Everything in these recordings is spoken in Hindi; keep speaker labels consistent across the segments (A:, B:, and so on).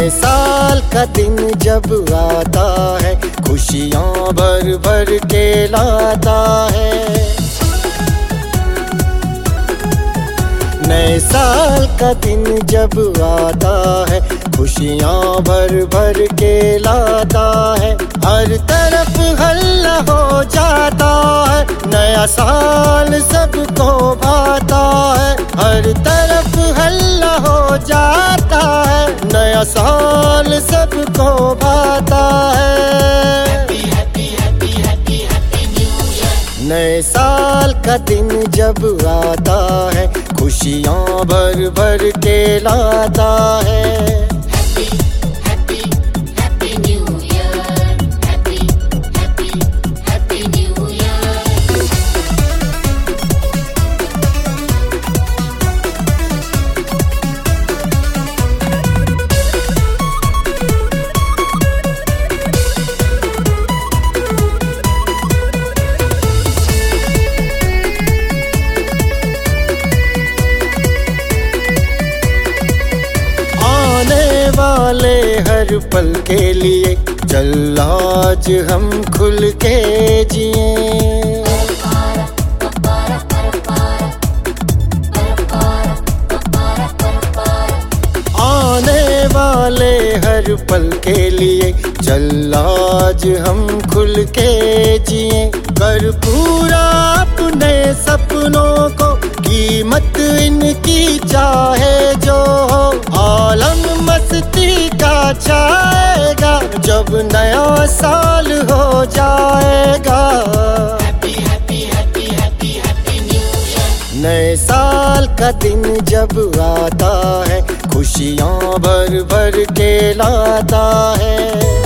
A: नए साल का दिन जब आता है, खुशियाँ भर भर के लाता है। नए साल का दिन जब आता है, खुशियाँ भर भर के लाता है। हर तरफ हल्ला हो जाता है, नया साल सबको भाता है। हर तरफ हल्ला हो जाता है, नया साल सबको भाता है। नए साल का दिन जब आता है, खुशियाँ भर भर के लाता है। वाले हर पल के लिए चल आज हम खुल के जिए। आने वाले हर पल के लिए चल आज हम खुल के जिए। कर पूरा अपने सपनों को, कीमत इनकी चाहे जो हो। आलम मस्ती का छाएगा जब नया साल हो जाएगा। नए साल का दिन जब आता है, खुशियाँ भर भर के लाता है।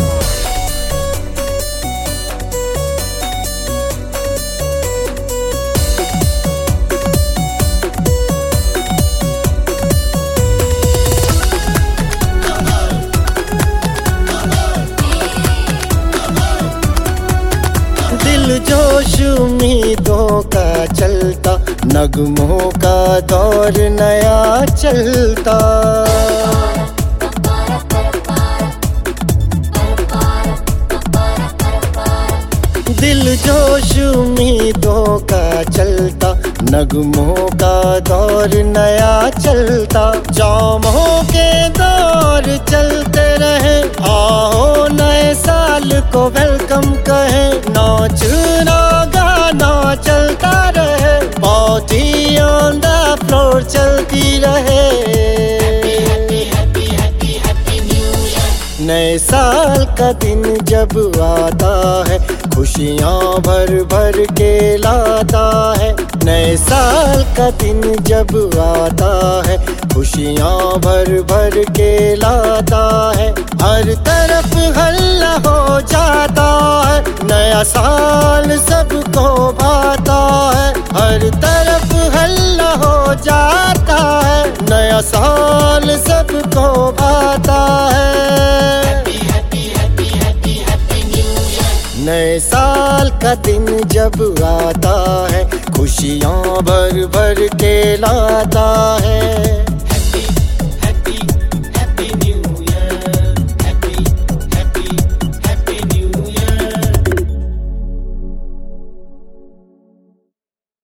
A: दिल जोश उम्मीदों का चलता, नगमों का दौर नया चलता। दिल जोश उम्मीदों का चलता, नगमों का दौर नया चलता। जामों के दौर चलते रहे, आओ नए साल को वेलकम कहें। नाच ना गाना चलता रहे, पार्टी ऑन द फ्लोर चलती रहे। नए साल का दिन जब आता है, खुशियाँ भर भर के लाता है। नए साल का दिन जब आता है, खुशियाँ भर भर के लाता है। हर तरफ हल्ला हो जाता है, नया साल सबको भाता है। हर तरफ हल्ला हो जाता है, नया साल सबको भाता है। नए साल का दिन जब आता है, खुशियाँ भर भर के लाता है।